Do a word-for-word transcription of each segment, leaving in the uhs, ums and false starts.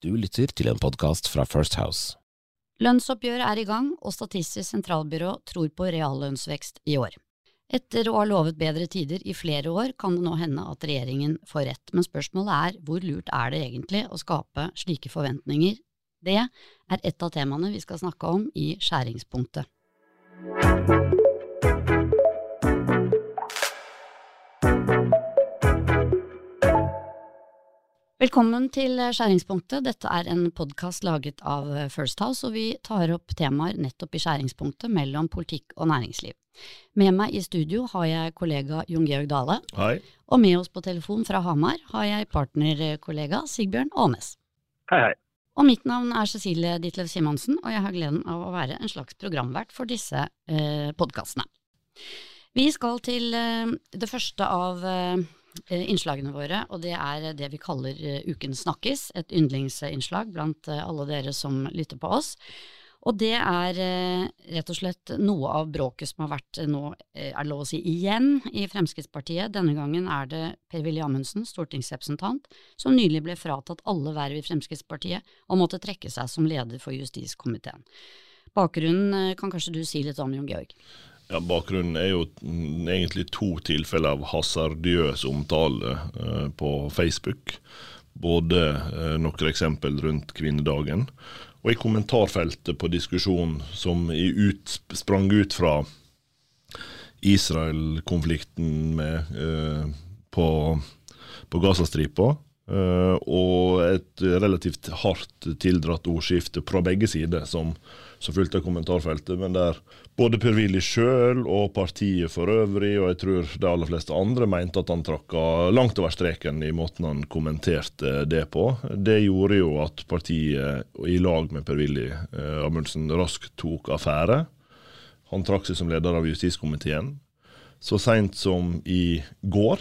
Du lytter til en podcast fra First House. Lønnsoppgjøret er i gang, og Statistisk sentralbyrå tror på reallønnsvekst i år. Etter å ha lovet bedre tider i flere år kan det nå hende at regjeringen får rett, men spørsmålet er hvor lurt er det egentlig å skape slike forventninger? Det er et av temaene vi skal snakke om i skjæringspunktet. Velkommen til Skjæringspunktet. Dette er en podcast laget av First House, og vi tar opp temaer nettopp i skjæringspunktet mellom politikk og næringsliv. Med meg i studio har jeg kollega Jon Georg Dale. Hei. Og med oss på telefon fra Hamar har jeg partnerkollega Sigbjørn Aanes. Hei, hei. Og mitt navn er Cecilie Ditlev Simonsen, og jeg har gleden av å være en slags programvert for disse eh, podcastene. Vi skal til eh, det første av eh, innslagene våre, og det er det vi kaller uh, Ukens snakkis, et yndlingsinnslag blant uh, alle dere som lytter på oss. Og det er uh, rett og slett noe av bråket som har vært uh, nå, uh, er det lov å si, igjen i Fremskrittspartiet. Denne gangen er det Per-Willy Amundsen, stortingsrepresentant, som nylig ble fratatt alle verv i Fremskrittspartiet og måtte trekke seg som leder for justiskomiteen. Bakgrunnen uh, kan kanskje du si litt om, Jon Georg? Ja, bakgrunnen er jo egentlig to tilfeller av hasardiøs omtale eh, på Facebook. Både eh, noen eksempel rundt kvinnedagen, og i kommentarfeltet på diskusjon som i ut, sprang ut fra Israel-konflikten med, eh, på, på Gazastripa, eh, og et relativt hardt tildratt ordskifte fra begge sider som, som fulgte kommentarfeltet, men der både Per-Willy selv og partiet for øvrig, og jeg tror de aller fleste andre, mente at han trakka langt over streken i måten han kommenterte det på. Det gjorde jo at partiet i lag med Per-Willy eh, Amundsen raskt tok affære. Han trakk seg som leder av justiskomiteen. Så sent som i går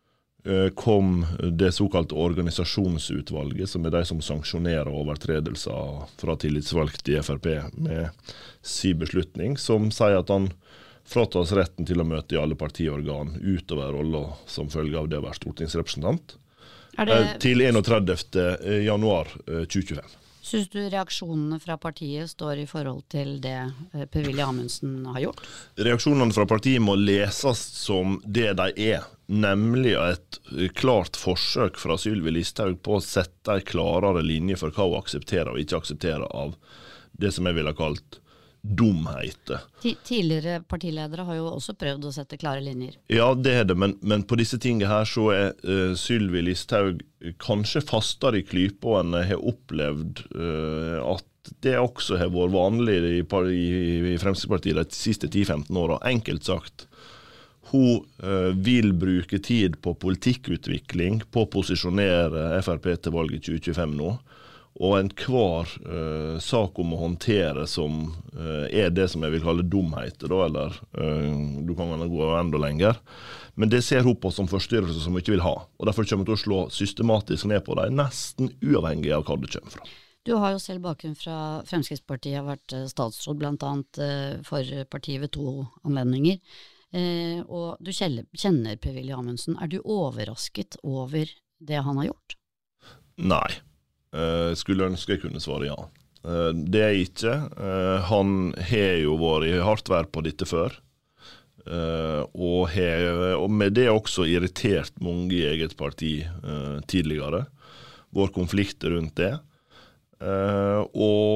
eh, kom det såkalte organisasjonsutvalget, som er de som sanksjonerer overtredelser fra tillitsvalgt i F R P med sin beslutning, som sier at han fratas retten til å møte i alle partiorgan utover rollen som følge av det å være stortingsrepresentant, er det... til enogtredivte januar tjue tjuefem. Synes du reaksjonene fra partiet står i forhold til det Per-Willy Amundsen har gjort? Reaksjonene fra partiet må leses som det de er, nemlig et klart forsøk fra Sylvi Listhaug på å sette en klarere linje for hva hun aksepterer og ikke aksepterer av det som jeg ville ha kalt dumheter. Tidligere partiledere har jo også prøvd å sette klare linjer. Ja, det er det, men, men på disse tingene her så er uh, Sylvi Listhaug kanskje fastere i klypa enn jeg har opplevd uh, at det også har vært vanlig i, i, i Fremskrittspartiet de siste ti til femten årene. Enkelt sagt, hun uh, vil bruke tid på politikkutvikling, på å posisjonere F R P til valget i tjue tjuefem nå, og en hver uh, sak om å håndtere som uh, er det som jeg vil kalle dumheter, da, eller uh, du kan gå enda lenger. Men det ser hun på som forstyrrelse som hun ikke vil ha, og derfor kommer hun til å slå systematisk ned på det, nesten uavhengig av hva det kommer fra. Du har jo selv bakgrunn fra Fremskrittspartiet, har vært statsråd blant annet uh, for partiet ved to anledninger, uh, og du kjenner Per-Willy Amundsen. Er du overrasket over det han har gjort? Nei. Uh, skulle ønske jeg kunne svare ja. Uh, det er ikke. Uh, han har jo vært i hardt vær på dette før, uh, og, he, og med det også irritert mange i eget parti uh, tidligere. Vår konflikt rundt det. Uh,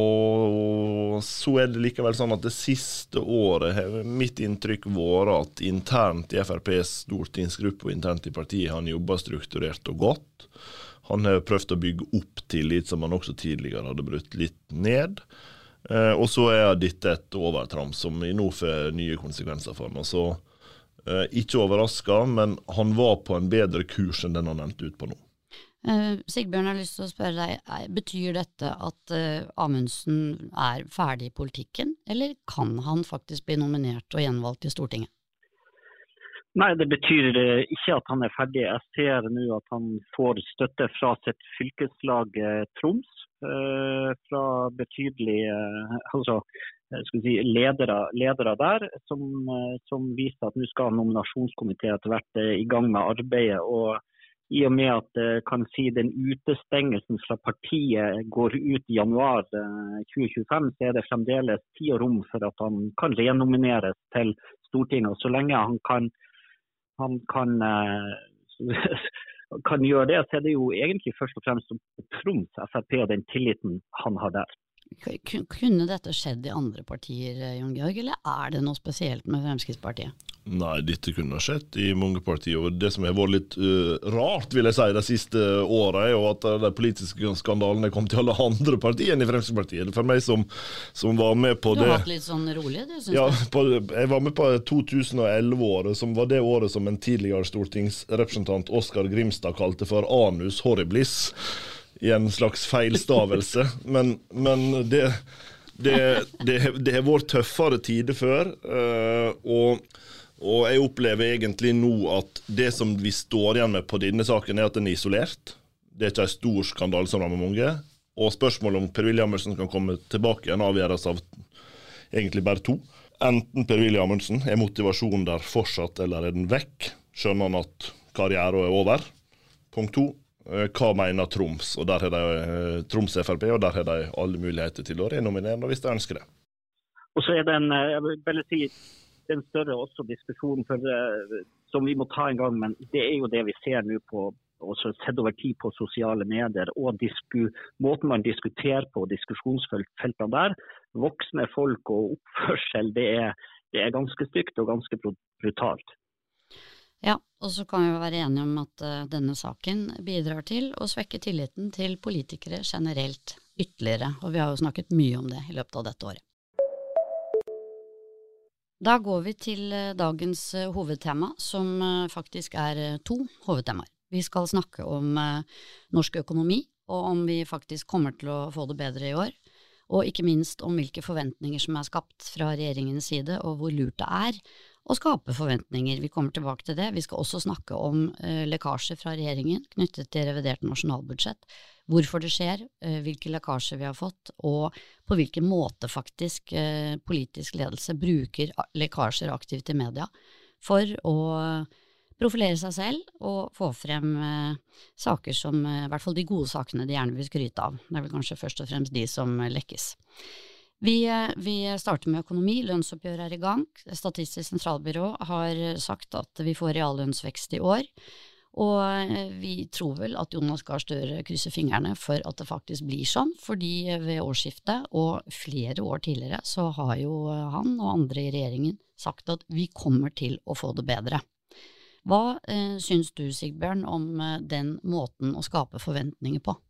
og så er det likevel sånn at det siste året har mitt inntrykk vært at internt i F R P's stortingsgruppe og internt i partiet han jobber strukturert og godt. Han har prøvd å bygge opp tillit som han også tidligere hadde brutt litt ned. Eh, og så er dette et overtramp som i nå får nye konsekvenser for ham. Så eh, ikke overrasket, men han var på en bedre kurs enn den han endte ut på nå. Uh, Sigbjørn, har lyst til å spørre deg, betyr dette at uh, Amundsen er ferdig i politikken, eller kan han faktisk bli nominert og gjenvalgt til Stortinget? Nei, det betyr ikke at han er ferdig. Jeg ser nå at han får støtte fra sitt fylkeslag Troms, eh, fra betydelige altså, skal vi si, ledere, ledere der, som, som viser at nå skal nominasjonskomiteen etter hvert i gang med arbeidet. Og i og med at eh, kan si den utestengelsen fra partiet går ut i januar eh, tjue tjuefem, så er det fremdeles tid og rom for at han kan renomineres til Stortinget. Og så lenge han kan, han kan, eh, kan gjøre det, så er det jo egentlig først og fremst Troms F R P og den tilliten han har der. Kunne dette skjedd i andre partier, Jon Georg, eller er det noe spesielt med Fremskrittspartiet? Nei, dette kunne ha skjedd i mange partier, og det som har vært litt uh, rart, vil jeg si, de siste årene, er jo at de politiske skandalene kom til alle andre partier enn i Fremskrittspartiet. For meg som, som var med på det... Du har hatt litt sånn rolig, du synes ja, det? På, jeg var med på to tusen og elleve-året, som var det året som en tidligere stortingsrepresentant, Oskar Grimstad, kalte for anus horribilis, i en slags feilstavelse, men, men det, det, det, det har vært tøffere tider før, uh, og, og jeg opplever egentlig nå at det som vi står igjen med på denne saken er at den er isolert. Det er ikke en stor skandal som rammer mange, og spørsmålet om Per-Willy Amundsen kan komme tilbake igjen avgjøres av egentlig bare to. Enten Per-Willy Amundsen er motivasjonen der fortsatt, eller er den vekk, skjønner han at karrieren er over. Punkt to. Hva mener Troms, og der har de Troms F R P, og der har de alle muligheter til å renominere hvis de ønsker det. Og så er det en, jeg vil bare si, det er en større også diskusjon for, som vi må ta en gang, men det er jo det vi ser nå på, også sett over tid på sosiale medier, og disku, måten man diskuterer på, diskusjonsfeltene der, voksne folk og oppførsel, det er, det er ganske stygt og ganske brutalt. Ja, og så kan vi være enige om at uh, denne saken bidrar til å svekke tilliten til politikere generelt ytterligere, og vi har jo snakket mye om det i løpet av dette året. Da går vi til uh, dagens uh, hovedtema, som uh, faktisk er uh, to hovedtemaer. Vi skal snakke om uh, norsk økonomi, og om vi faktisk kommer til å få det bedre i år, og ikke minst om hvilke forventninger som er skapt fra regjeringens side, og hvor lurt det er å skape forventninger. Vi kommer tilbake til det. Vi skal også snakke om uh, lekkasjer fra regjeringen knyttet til revidert nasjonalbudsjett, hvorfor det skjer, uh, hvilke lekkasjer vi har fått, og på hvilken måte faktisk uh, politisk ledelse bruker lekkasjer aktivt i media for å profilere seg selv og få frem uh, saker som, uh, i hvert fall de gode sakene de gjerne vil skryte av. Det er vel kanskje først og fremst de som uh, lekkes. Vi, vi starter med økonomi, lønnsoppgjør er i gang. Statistisk sentralbyrå har sagt at vi får reallønnsvekst i år, og vi tror vel at Jonas Gahr Støre krysser fingrene for at det faktisk blir sånn, fordi ved årsskiftet og flere år tidligere så har jo han og andre i regjeringen sagt at vi kommer til å få det bedre. Hva eh, syns du, Sigbjørn, om den måten å skape forventninger på?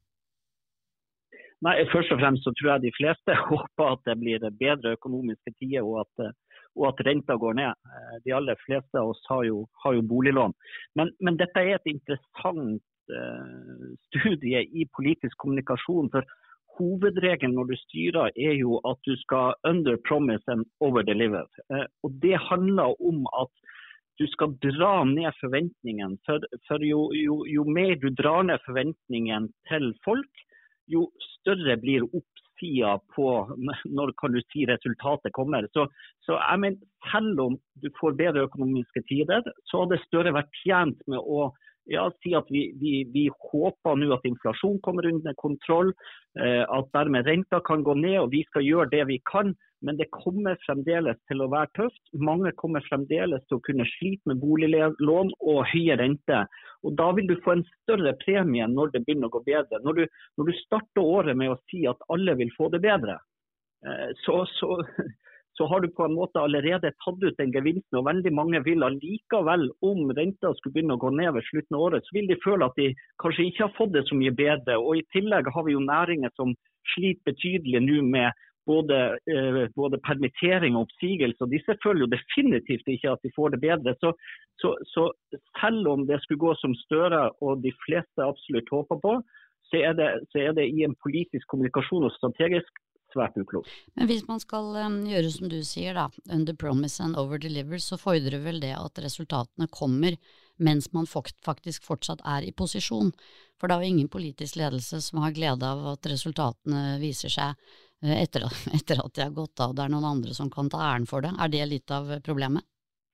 Nei, først og fremst så tror jeg de fleste håper at det blir bedre økonomiske tider, og at, og at renta går ned. De aller fleste av oss har jo, har jo boliglån. Men, men dette er et interessant uh, studie i politisk kommunikasjon, for hovedregelen når du styrer er jo at du skal under promise and over deliver. Uh, og det handler om at du skal dra ned forventningen, for, for jo, jo, jo mer du drar ned forventningen til folk, jo større blir oppsida på når kan du si resultatet kommer. Så, så jeg mener, selv om du får bedre økonomiske tider, så har det Støre vært tjent med å ja, si at vi, vi, vi håper nå at inflasjon kommer under kontroll, eh, at dermed renta kan gå ned, og vi skal gjøre det vi kan, men det kommer fremdeles til å være tøft. Mange kommer fremdeles til å kunne slite med boliglån og høye rente, og da vil du få en større premie når det begynner å gå bedre. Når du, når du starter året med å si at alle vil få det bedre, eh, så, så, så har du på en måte allerede tatt ut den gevinsten, og veldig mange vil allikevel, om renta skulle begynne å gå ned ved slutten av året, så vil de føle at de kanskje ikke har fått det så mye bedre, og i tillegg har vi jo næringer som sliter betydelig nå med både, eh, både permittering og oppsigelse, og disse føler jo definitivt ikke at de får det bedre. Så, så, så selv om det skulle gå som Støre og de fleste absolutt håper på, så er det, så er det i en politisk kommunikasjon og strategisk svært uklokt. Men hvis man skal um, gjøre som du sier da, under promise and over deliver, så fordrer vel det at resultatene kommer mens man faktisk fortsatt er i posisjon. For det er jo ingen politisk ledelse som har glede av at resultatene viser seg etter, etter at de har gått av. Det er noen andre som kan ta æren for det. Er det litt av problemet?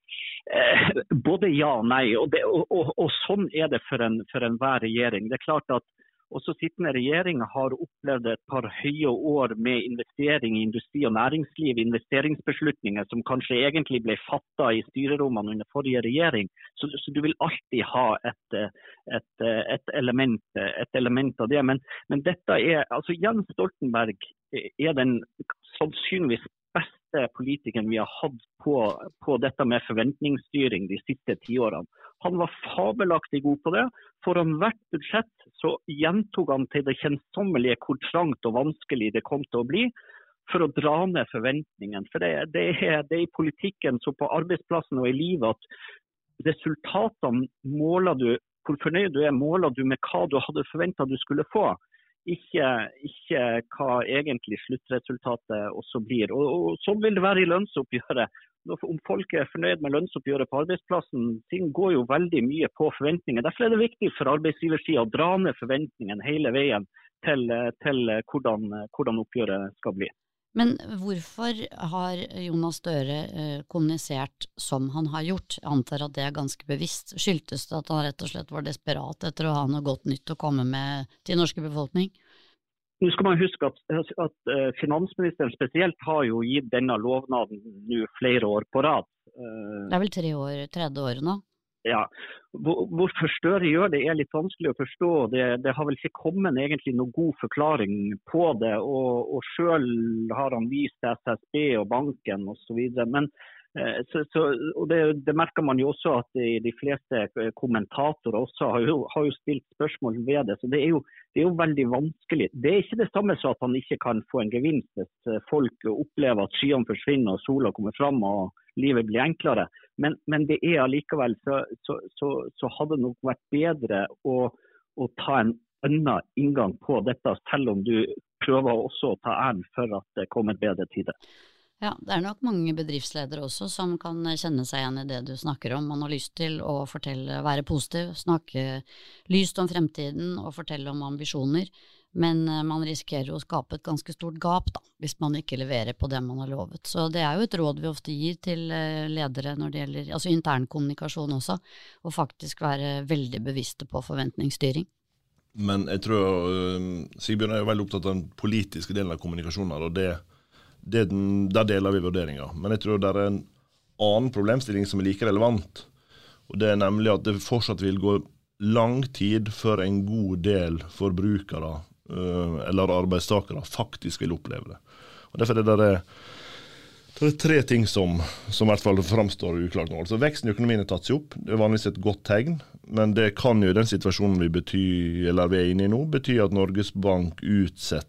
Eh, både ja og nei, og, det, og, og, og sånn er det for, en, for enhver regjering. Det er klart at også sittende regjering har opplevd et par høye år med investering i industri og næringsliv, investeringsbeslutninger som kanskje egentlig ble fattet i styrerommene under forrige regjering. Så, så du vil alltid ha et, et, et, element, et element av det. Men, men dette er, altså Jens Stoltenberg er den sannsynligvis beste politikeren vi har hatt på, på dette med forventningsstyring de siste ti årene. Han var fabelaktig god på det. Foran hvert budsjett så gjentog han til det kjensommelige hvor trangt og vanskelig det kom til å bli for å dra ned forventningen. For det, det, er, det er i politikken, så på arbeidsplassen og i livet, at resultatene måler du, hvor fornøyd du er, måler du med hva du hadde forventet du skulle få. Ikke, ikke hva egentlig sluttresultatet også blir. Og, og sånn vil det være i lønnsoppgjøret. Om folk er fornøyd med lønnsoppgjøret på arbeidsplassen, ting går jo veldig mye på forventninger. Derfor er det viktig for arbeidsgiversiden å dra ned forventningen hele veien til, til hvordan, hvordan oppgjøret skal bli. Men hvorfor har Jonas Støre eh, kommunisert som han har gjort? Jeg antar at det er ganske bevisst. Skyldtes det at han rett og slett var desperat etter å ha noe godt nytt å komme med til norske befolkning? Nå skal man huske at, at finansministeren spesielt har jo gitt denne lovnaden nå flere år på rad. Det er vel tre år, tredje året nå? Ja, hvorfor Støre gjør det er litt vanskelig å forstå. Det, det har vel ikke kommet egentlig noen god forklaring på det, og, og selv har han vist S S B og banken og så videre. Men så, så, og det, det merker man jo også at de, de fleste kommentatorer også har jo, har jo stilt spørsmål ved det, så det er, jo, det er jo veldig vanskelig. Det er ikke det samme så at han ikke kan få en gevinst hvis folk opplever at skyene forsvinner og sola kommer fram og livet blir enklere. Men, men det er allikevel, så, så, så, så hadde det nok vært bedre å, å ta en annen inngang på dette, selv om du prøver også å ta æren for at det kommer bedre tider. Ja, det er nok mange bedriftsledere også som kan kjenne seg igjen i det du snakker om. Man har lyst til å fortelle, være positiv, snakke lyst om fremtiden og fortelle om ambisjoner, men man risikerer å skape et ganske stort gap da, hvis man ikke leverer på det man har lovet. Så det er jo et råd vi ofte gir til ledere når det gjelder, altså intern kommunikasjon også, å faktisk være veldig bevisste på forventningsstyring. Men jeg tror, uh, Sigbjørn er jo veldig opptatt av den politiske delen av kommunikasjonen, og det Det, der deler vi vurderinger. Men jeg tror det er en annen problemstilling som er like relevant. Og det er nemlig at det fortsatt vil gå lang tid før en god del forbrukere øh, eller arbeidstakere faktisk vil oppleve det. Og derfor er det, der, det er tre ting som, som i hvert fall framstår uklart nå. Altså, veksten i økonomien er tatt seg opp. Det er vanligvis et godt tegn. Men det kan jo i den situasjonen vi, betyr, eller vi er inne i nå, bety at Norges Bank utsetter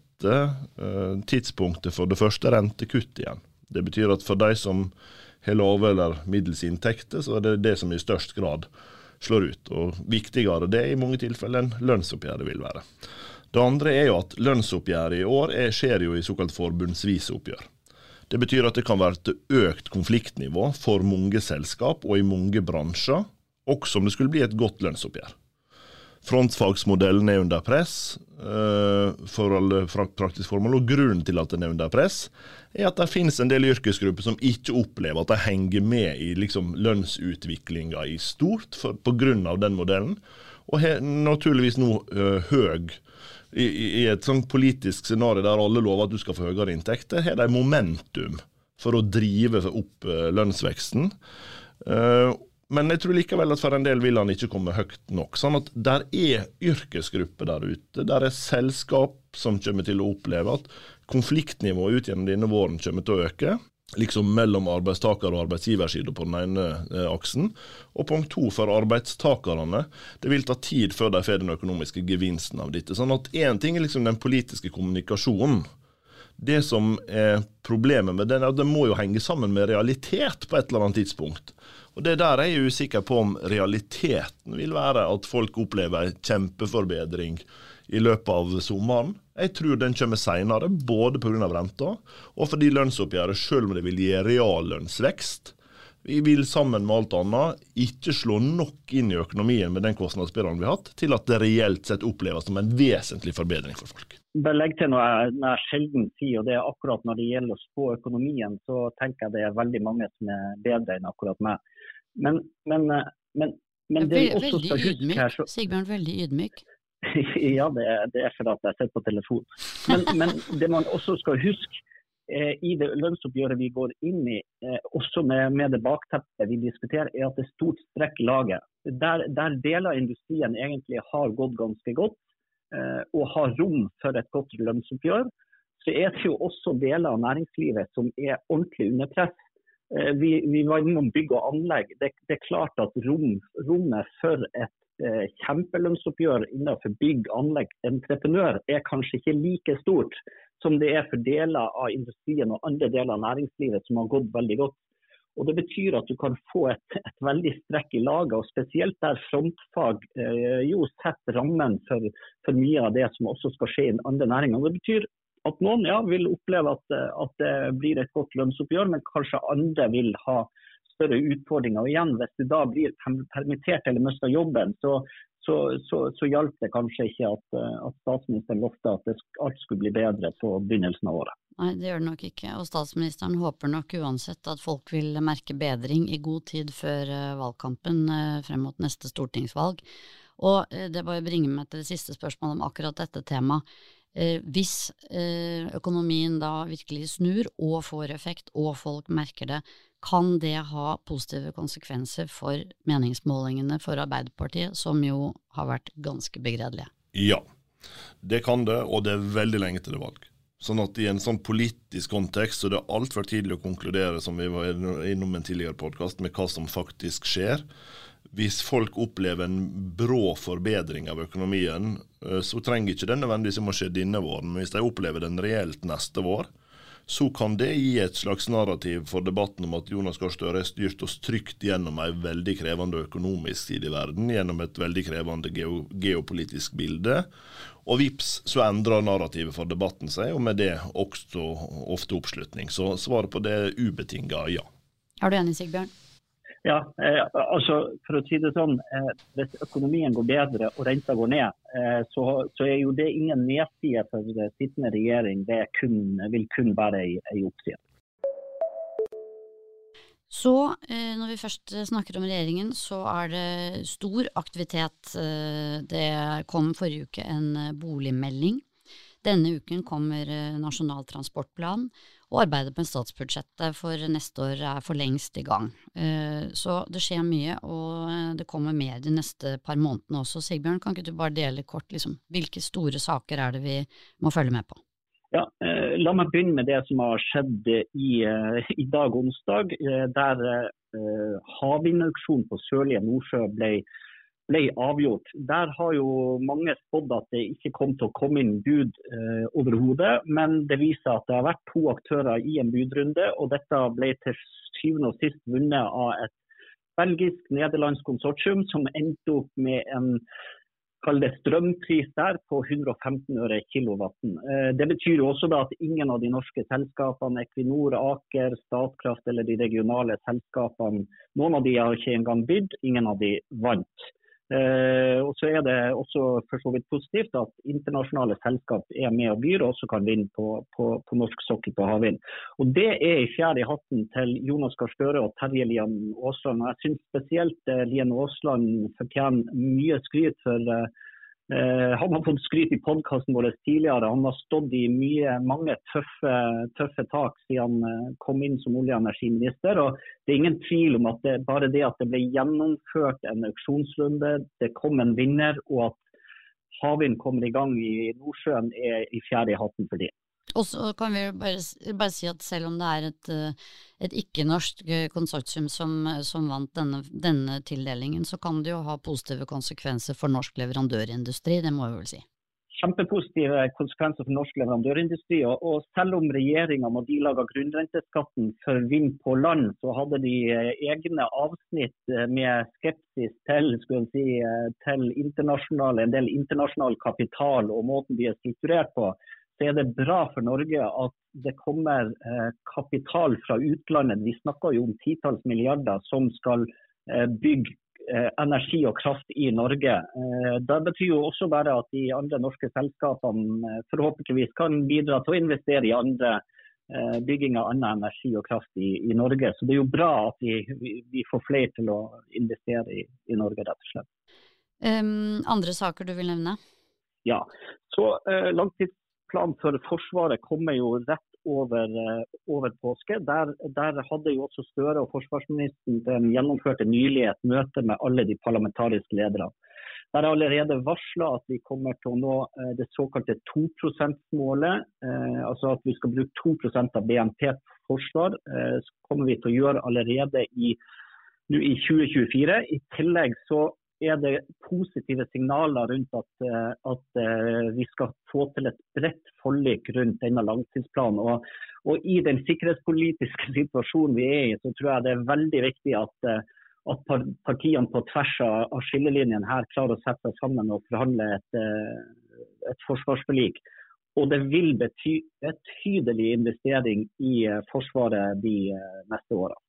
tidspunktet for det første rentekutt igjen. Det betyr at for de som har lave eller middels inntekter, så er det det som i størst grad slår ut. Og viktigere det i mange tilfeller enn lønnsoppgjøret vil være. Det andre er jo at lønnsoppgjøret i år er, skjer jo i såkalt forbundsvise oppgjør. Det betyr at det kan være et økt konfliktnivå for mange selskap og i mange bransjer, også om det skulle bli et godt lønnsoppgjør. Frontfagsmodellen er under press uh, for alle praktiske formål, og grunnen til at den er under press er at det finnes en del yrkesgrupper som ikke opplever at de henger med i liksom, lønnsutviklingen i stort for, på grunn av den modellen, og har naturligvis nå uh, høy i, i et sånt politisk scenario der alle lover at du skal få høyere inntekter, har de momentum for å drive opp uh, lønnsveksten. Uh, Men jeg tror likevel at for en del vil han ikke komme høyt nok. Sånn at der er yrkesgrupper der ute, der er selskap som kommer til å oppleve at konfliktnivået ut gjennom denne våren kommer til å øke, liksom mellom arbeidstaker- og arbeidsgiverside på den ene eh, aksen. Og punkt to for arbeidstakerne, det vil ta tid før de får den økonomiske gevinsten av dette. Sånn at en ting er liksom den politiske kommunikasjonen. Det som er problemet med den er at det må jo henge sammen med realitet på et eller annet tidspunkt. Og det der er jeg usikker på om realiteten vil være at folk opplever en kjempeforbedring i løpet av sommeren. Jeg tror den kommer senere, både på grunn av renta, og fordi lønnsoppgjøret, selv om det vil gi reallønnsvekst, vi vil sammen med alt annet ikke slå nok inn i økonomien med den kostnadsspiralen vi har hatt, til at det reelt sett oppleves som en vesentlig forbedring for folk. Bare legg til noe jeg, jeg sjelden sier, og det er akkurat når det gjelder å spå økonomien, så tenker jeg det er veldig mange som er bedre enn akkurat meg. Men, men, men, men det vi også skal huske her... Så... Sigbjørn, veldig ydmyk. Ja, det er, det er for at jeg sitter på telefon. Men, men det man også skal huske eh, i det lønnsoppgjøret vi går inn i, eh, også med, med det bakteppet vi diskuterer, er at det er stort strekk i laget. Der, der deler av industrien egentlig har gått ganske godt, eh, og har rom for et godt lønnsoppgjør, så er det jo også deler av næringslivet som er ordentlig under press. Eh, vi, vi var innom bygg og anlegg. Det, det er klart at rom, rommet for et kjempelønnsoppgjør innenfor bygg, anlegg, entreprenør er kanskje ikke like stort som det er for deler av industrien og andre deler av næringslivet som har gått veldig godt. Og det betyr at du kan få et, et veldig strekk i laget, og spesielt der frontfag eh, jo setter rammen for, for mye av det som også skal skje i andre næringer. Det betyr at noen ja, vil oppleve at, at det blir et godt lønnsoppgjør, men kanskje andre vil ha større utfordringer. Og igjen, hvis du da blir permittert eller mister jobben, så, så, så, så hjalp det kanskje ikke at, at statsministeren lovte at det, alt skulle bli bedre på begynnelsen av året. Nei, det gjør det nok ikke. Og statsministeren håper nok uansett at folk vil merke bedring i god tid før valgkampen frem mot neste stortingsvalg. Og det bare bringer meg til det siste spørsmålet om akkurat dette temaet. Eh, hvis eh, økonomien da virkelig snur og får effekt og folk merker det, kan det ha positive konsekvenser for meningsmålingene for Arbeiderpartiet, som jo har vært ganske begredelige? Ja, det kan det, og det er veldig lenge til det valg. Sånn at i en sånn politisk kontekst så er det alt for tidlig å konkludere, som vi var innom en tidligere podcast, med hva som faktisk skjer. Hvis folk opplever en brå forbedring av økonomien, så trenger ikke det nødvendigvis å skje denne våren, men hvis de opplever den reelt neste vår, så kan det gi et slags narrativ for debatten om at Jonas Gahr Støre har styrt oss trygt gjennom en veldig krevende økonomisk tid i verden, gjennom et veldig krevende geo geopolitisk bilde, og vips så endrer narrativet for debatten seg, og med det også ofte oppslutning. Så svaret på det er ubetinget ja. Er du enig, Sigbjørn? Ja, eh, altså for å si det sånn, eh, hvis økonomien går bedre og renta går ned, eh, så, så er jo det ingen nedside for det sittende regjering, det kun, vil kun være en oppside. Så eh, når vi først snakker om regjeringen, så er det stor aktivitet. Det kom forrige uke en boligmelding. Denne uken kommer Nasjonal transportplan, og arbeidet med statsbudsjettet for neste år er for lengst i gang. Så det skjer mye, og det kommer mer de neste par månedene også. Sigbjørn, kan ikke du bare dele kort liksom, hvilke store saker er det vi må følge med på? Ja, eh, la meg begynne med det som har skjedd i, eh, i dag onsdag, eh, der eh, havvindauksjonen på Sørlige Nordsjø ble, ble avgjort. Der har jo mange spådd at det ikke kom til å komme inn bud eh, overhodet, men det viser at det har vært to aktører i en budrunde, og dette ble til syvende og sist vunnet av et belgisk-nederlandsk konsortium som endte opp med en kall det strømpris der på hundre og femten øre kilowatten. Det betyr jo også da at ingen av de norske selskapene, Equinor, Aker, Statkraft eller de regionale selskapene, noen av de har ikke engang bydd, ingen av de vant. Eh, og så er det også for så vidt positivt at internasjonale selskap er med og byr og også kan vinne på, på, på norsk sokkel på havvind. Og det er i fjerde i hatten til Jonas Gahr Støre og Terje Lian Aasland. Jeg synes spesielt eh, Lian Aasland fortjener mye skryt for eh, eh, han har fått skryt i podcasten vår tidligere. Han har stått i mye, mange tøffe, tøffe tak siden han kom inn som olje- og energiminister, og det er ingen tvil om at det, bare det at det ble gjennomført en auksjonsrunde, det kom en vinner, og at havvind kommer i gang i Nordsjøen er i fjerde i hatten for det. Og så kan vi bare, bare si at selv om det er et, et ikke-norsk konsortium som, som vant denne, denne tildelingen, så kan det jo ha positive konsekvenser for norsk leverandørindustri, det må vi vel si. Kjempepositive konsekvenser for norsk leverandørindustri, og, og selv om regjeringen må de lage grunnrenteskatten for vind på land, så hadde de egne avsnitt med skepsis til, skulle jeg si, til internasjonal, en del internasjonal kapital og måten de er strukturert på. Så er det bra for Norge at det kommer eh, kapital fra utlandet. Vi snakker jo om titalls milliarder som skal eh, bygge eh, energi og kraft i Norge. Eh, det betyr jo også bare at de andre norske selskapene eh, forhåpentligvis kan bidra til å investere i andre eh, bygging av annen energi og kraft i, i Norge. Så det er jo bra at vi, vi, vi får flere til å investere i, i Norge, rett og slett. Um, andre saker du vil nevne? Ja, så eh, langtidsplanen for Forsvaret kommer jo rett over, eh, over påske. Der, der hadde jo også Støre og forsvarsministeren gjennomførte nylig et møte med alle de parlamentariske lederne. Der er allerede varslet at vi kommer til å nå eh, det såkalte to prosent-målet, eh, altså at vi skal bruke to prosent av B N P på forsvar, eh, så kommer vi til å gjøre allerede i, nu i tjue tjuefire. I tillegg så er det positive signaler rundt at, at vi skal få til et bredt forlik rundt denne langtidsplanen. Og, og i den sikkerhetspolitiske situasjonen vi er i, så tror jeg det er veldig viktig at, at partiene på tvers av skillelinjen her klarer å sette seg sammen og forhandle et, et forsvarsforlik. Og det vil bety betydelig investering i Forsvaret de neste årene.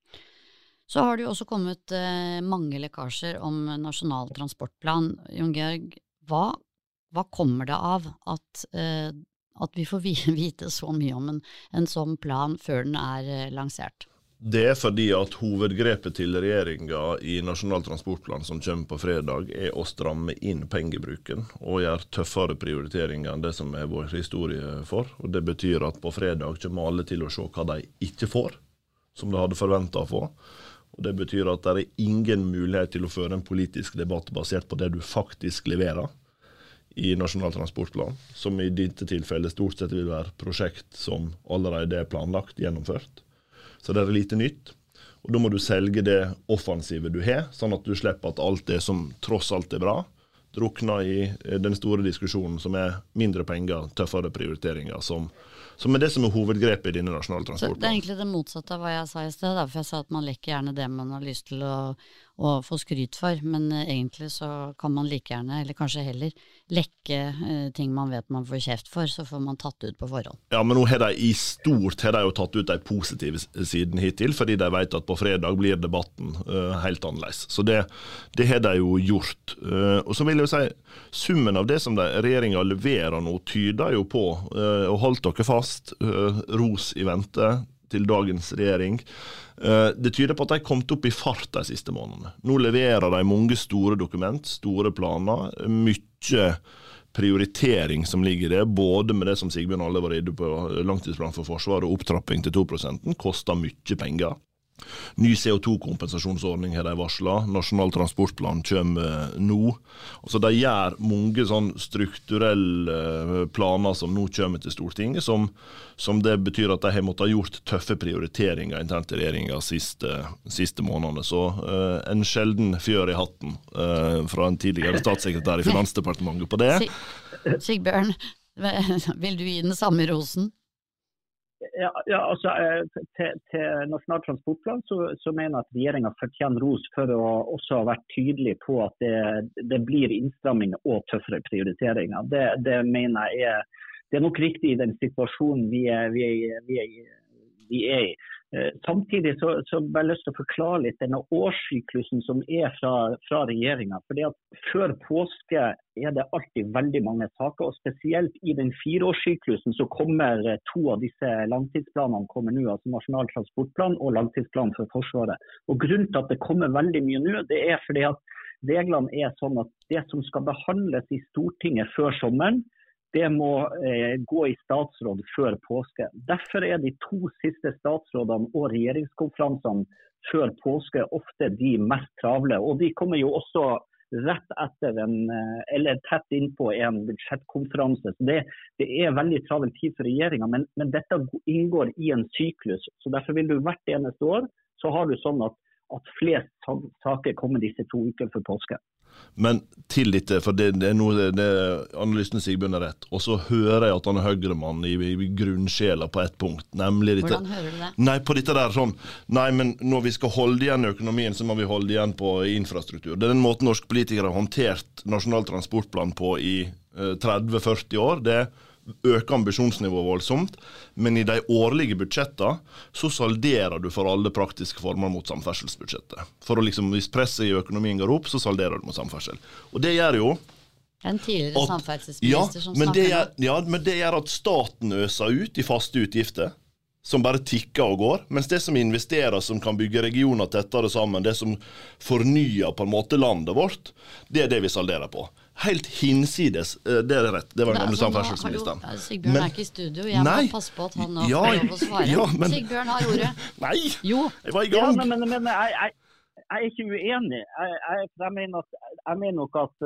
Så har det jo også kommet eh, mange lekkasjer om nasjonal transportplan. Jon Georg, hva, hva kommer det av at, eh, at vi får vite så mye om en, en sånn plan før den er eh, lansert? Det er fordi at hovedgrepet til regjeringen i nasjonal transportplan som kommer på fredag er å stramme inn pengebruken og gjøre tøffere prioriteringer enn det som er vår historie for. Og det betyr at på fredag kommer alle til å se hva de ikke får, som de hadde forventet å få. Og det betyr at det er ingen mulighet til å føre en politisk debatt basert på det du faktisk leverer i nasjonal transportplan, som i dette tilfellet stort sett vil være prosjekt som allerede er planlagt, gjennomført. Så det er lite nytt. Og da må du selge det offensive du har, sånn at du slipper at alt det som tross alt er bra, drukner i den store diskusjonen som er mindre penger, tøffere prioriteringer, som Som er det som er hovedgrepet i denne nasjonale transportplanen. Så det er egentlig det motsatte av hva jeg sa i sted, da, for jeg sa at man lekker gjerne det man har lyst til å, å få skryt for, men uh, egentlig så kan man like gjerne, eller kanskje heller, lekke uh, ting man vet man får kjeft for, så får man tatt ut på forhånd. Ja, men nå har de i stort har de jo tatt ut de positive siden hittil, fordi de vet at på fredag blir debatten uh, helt annerledes. Så det, det har de jo gjort. Uh, og så vil jeg jo si, summen av det som de, regjeringen leverer nå, tyder jo på, uh, og holdt dere fast, Uh, ros i vente til dagens regjering. Uh, det tyder på at de kom opp i fart de siste månedene. Nå leverer de mange store dokument, store planer, mye prioritering som ligger i det, både med det som Sigbjørn alle var inne på, langtidsplan for forsvaret og opptrapping til to prosent, koster mye penger. Ny C O to kompensasjonsordning har de varslet, nasjonal transportplan kommer nå. Og så de gjør mange sånn strukturelle planer som nå kommer til Stortinget, som, som det betyr at de har måttet ha gjort tøffe prioriteringer internt i regjeringen siste, siste månedene. Så uh, en sjelden fjør i hatten uh, fra en tidligere statssekretær i Finansdepartementet på det. Sigbjørn, vil du gi den samme rosen? Ja, ja, altså til, til nasjonal transportplan så, så mener jeg at regjeringen fortjener ros for å også ha vært tydelig på at det, det blir innstramming og tøffere prioriteringer. Det, det mener jeg er, det er nok riktig i den situasjonen vi er, vi er, vi er, vi er i. Samtidig så, så har jeg bare lyst til å forklare litt denne årssyklusen som er fra, fra regjeringen. Fordi at før påske er det alltid veldig mange saker, og spesielt i den fireårssyklusen så kommer to av disse langtidsplanene kommer nå, altså nasjonal transportplan og langtidsplan for Forsvaret. Og grunnen til at det kommer veldig mye nå, det er fordi at reglene er sånn at det som skal behandles i Stortinget før sommeren, det må eh, gå i statsråd før påske. Derfor er de to siste statsrådene og regjeringskonferansene før påske ofte de mest travle. Og de kommer jo også rett etter en, eller tett inn på en budsjettkonferanse. Så det, det er veldig travel tid for regjeringen, men, men dette inngår i en syklus. Så derfor vil du hvert eneste år, så har du sånn at, at flest saker kommer disse to uker før påske. Men til dette, for det, det er noe det, analysen Sigbjørn er rett, og så hører jeg at han er høyremann i, i grunnsjela på et punkt, nemlig dette. Hvordan hører du det? Nei, på dette der sånn, nei, men når vi skal holde igjen økonomien, så må vi holde igjen på infrastruktur. Det er den måten norske politikere har håndtert nasjonal transportplan på i eh, tretti førti år, det øker ambisjonsnivået voldsomt, men i de årlige budsjettene så salderer du for alle praktiske former mot samferdselsbudsjettet. For å liksom, hvis presset i økonomien går opp, så salderer du mot samferdsel. Og det gjør jo en tidligere at, samferdselsminister ja, som men snakker det gjør, ja, men det gjør at staten øser ut i faste utgifter, som bare tikker og går, mens det som investerer, som kan bygge regioner tettere sammen, det som fornyer på en måte landet vårt, det er det vi salderer på. Helt hinsides, det er rett, det var den gamle samferdselsministeren. Sigbjørn men, er ikke i studio, jeg må passe på at han nå ja, får lov å svare. Ja, men, Sigbjørn har ordet. Nei, jo. Jeg var i gang. Ja, men, men jeg, jeg, jeg er ikke uenig. Jeg, jeg, jeg, mener, at, jeg mener nok at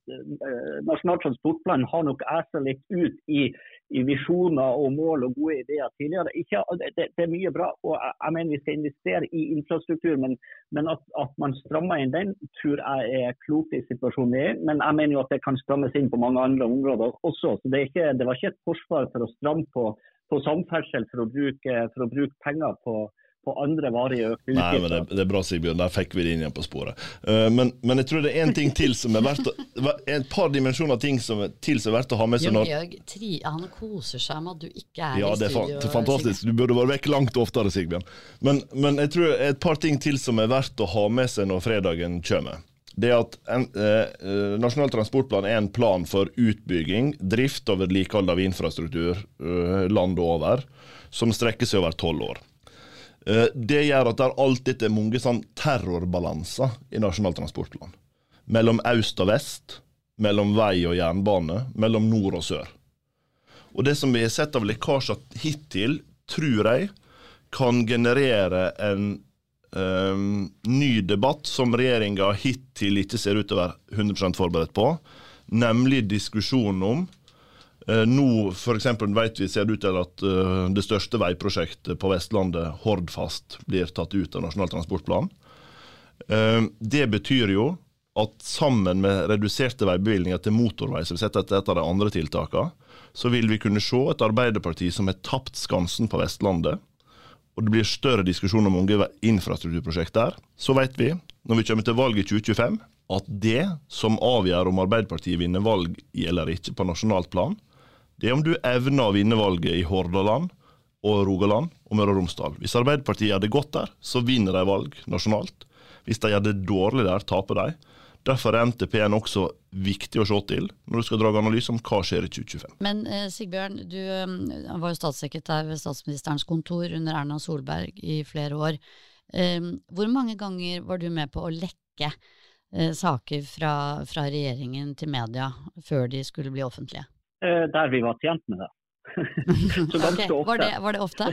uh, Nasjonal transportplan har nok æsa litt ut i i visjoner og mål og gode ideer tidligere. Ikke, det, det er mye bra, og jeg, jeg mener vi skal investere i infrastruktur, men, men at, at man strammer inn den, tror jeg er klokt i situasjonen. Men jeg mener jo at det kan strammes inn på mange andre områder også. Så det, er ikke, det var ikke et forsvar for å stramme på, på samferdsel for å bruke, for å bruke penger på på andre varige økte utgifter. Nei, men det, det er bra, Sigbjørn. Der fikk vi det inn igjen på sporet. Uh, men, men jeg tror det er en ting til som er verdt å, et par dimensjoner ting som er til som er verdt å ha med seg. Jon Georg, tri, han koser seg med at du ikke er ja, i studio. Ja, det er fantastisk. Du burde være vekk langt oftere, Sigbjørn. Men, men jeg tror et par ting til som er verdt å ha med seg når fredagen kommer. Det er at en, eh, Nasjonal transportplan er en plan for utbygging, drift og vedlikehold av infrastruktur eh, landet over, som strekker seg over tolv år. Det gjør at det alltid er mange sånn terrorbalanser i Nasjonal transportplan. Mellom øst og vest, mellom vei og jernbane, mellom nord og sør. Og det som vi har sett av lekkasjer hittil, tror jeg, kan generere en um, ny debatt som regjeringen hittil ikke ser ut til å være hundre prosent forberedt på, nemlig diskusjonen om Uh, nå, for eksempel, vet vi, ser det ut til at uh, det største veiprosjektet på Vestlandet, Hordfast, blir tatt ut av Nasjonal transportplan. Uh, det betyr jo at sammen med reduserte veibevilgninger til motorvei, som vi setter etter et av de andre tiltakene, så vil vi kunne se et Arbeiderparti som har tapt skansen på Vestlandet, og det blir større diskusjon om mange infrastrukturprosjekt der. Så vet vi, når vi kommer til valg i tjue tjuefem, at det som avgjør om Arbeiderpartiet vinner valg i eller ikke på nasjonalt plan, det er om du evner å vinne valget i Hordaland og Rogaland og Møre og Romsdal. Hvis Arbeiderpartiet gjør det godt der, så vinner de valg nasjonalt. Hvis de gjør det dårlig der, taper de. Derfor er N T P-en også viktig å se til når du skal dra analyse om hva skjer i tjue tjuefem. Men eh, Sigbjørn, du eh, var jo statssekretær ved statsministerens kontor under Erna Solberg i flere år. Eh, hvor mange ganger var du med på å lekke eh, saker fra, fra regjeringen til media før de skulle bli offentlige? Der vi var tjent med det. Så ganske okay. ofte. Var det, var det ofte?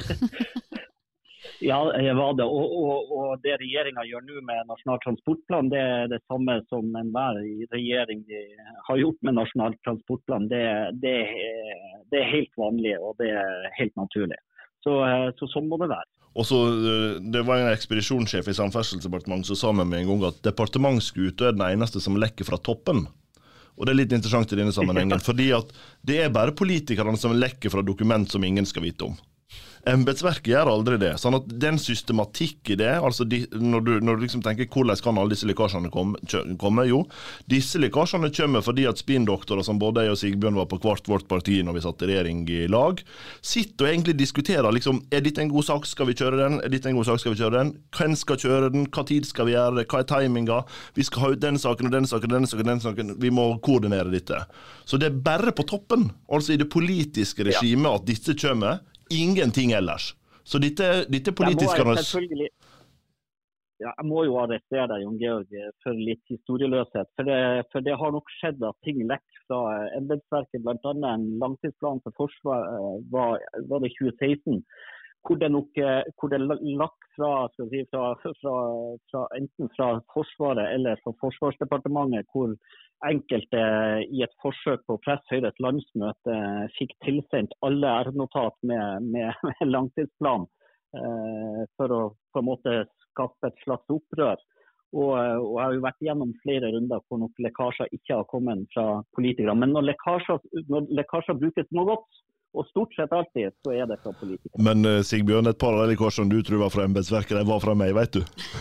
Ja, det var det. Og, og, og det regjeringen gjør nå med Nasjonal transportplan, det er det samme som enhver regjering har gjort med Nasjonal transportplan. Det, det, det er helt vanlig, og det er helt naturlig. Så, så sånn må det være. Og så, det var en ekspedisjonssjef i Samferdselsdepartementet som sa med meg en gang at departementsskute er den eneste som lekker fra toppen. Og det er litt interessant i denne sammenhengen, fordi at det er bare politikerne som lekker fra dokument som ingen skal vite om. Embetsverket gjør aldri det, sånn at den systematikk i det, altså de, når, du, når du liksom tenker hvordan kan alle disse lekkasjene komme, komme, jo, disse lekkasjene kommer fordi at spindoktorer som både jeg og Sigbjørn var på hvert vårt parti når vi satt i regjering i lag, sitter og egentlig diskuterer, liksom, er dette en god sak, skal vi kjøre den, er dette en god sak, skal vi kjøre den, hvem skal kjøre den, hva tid skal vi gjøre det, hva er timinga, vi skal ha ut den saken og den saken og den saken, den saken, vi må koordinere dette. Så det er bare på toppen, altså i det politiske regimet at disse kommer, ingenting ellers. Så dette, dette er politisk analyse. Ja, jeg må jo arrestere deg, Jon Georg, for litt historieløshet. For det, for det har nok skjedd at ting lekker fra embetsverket, blant annet en langtidsplan for forsvar var, var det tjue seksten, hvor det nok hvor det lagt fra, skal vi si, fra, fra, fra enten fra Forsvaret eller fra Forsvarsdepartementet, hvor enkelte i et forsøk på å presse Høyres landsmøte fikk tilsendt alle R-notat med, med, med langtidsplan eh, for å på en måte skape et slags opprør. Og, og jeg har jo vært gjennom flere runder hvor nok lekkasjer ikke har kommet fra politikere. Men når lekkasjer, når lekkasjer brukes noe godt, og stort sett alltid, så er det fra politikere. Men uh, Sigbjørn, et par av de lekkasjene du tror var fra embetsverket, de var fra meg, vet du?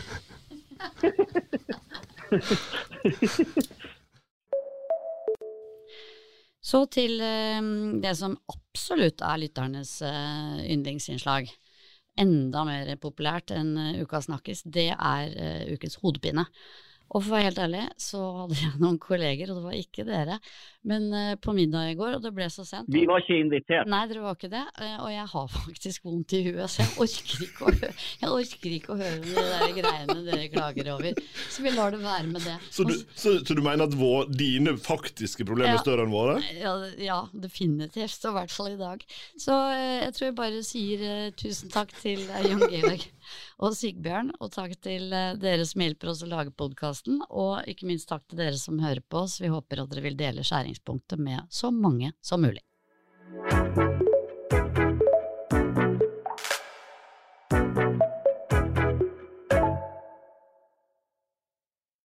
Så til uh, det som absolutt er lytternes uh, yndlingsinnslag. Enda mer populært enn uh, Uka snakkes, det er uh, ukens hodepine. Og for å være helt ærlig, så hadde jeg noen kolleger, og det var ikke dere, Men uh, på middag i går, og det ble så sent. Vi var ikke invitert. Nei, dere var ikke det, uh, og jeg har faktisk vondt i huet, så jeg orker ikke å høre, jeg orker ikke å høre om de der greiene dere klager over. Så vi lar det være med det. Så du, så, så du mener at vår, dine faktiske problemer er større enn våre? Ja, ja, definitivt, og i hvert fall i dag. Så uh, jeg tror jeg bare sier uh, tusen takk til uh, Jon Georg og Sigbjørn, og takk til uh, dere som hjelper oss å lage podcasten, og ikke minst takk til dere som hører på oss. Vi håper at dere vil dele skjæringspunktet med så mange som mulig.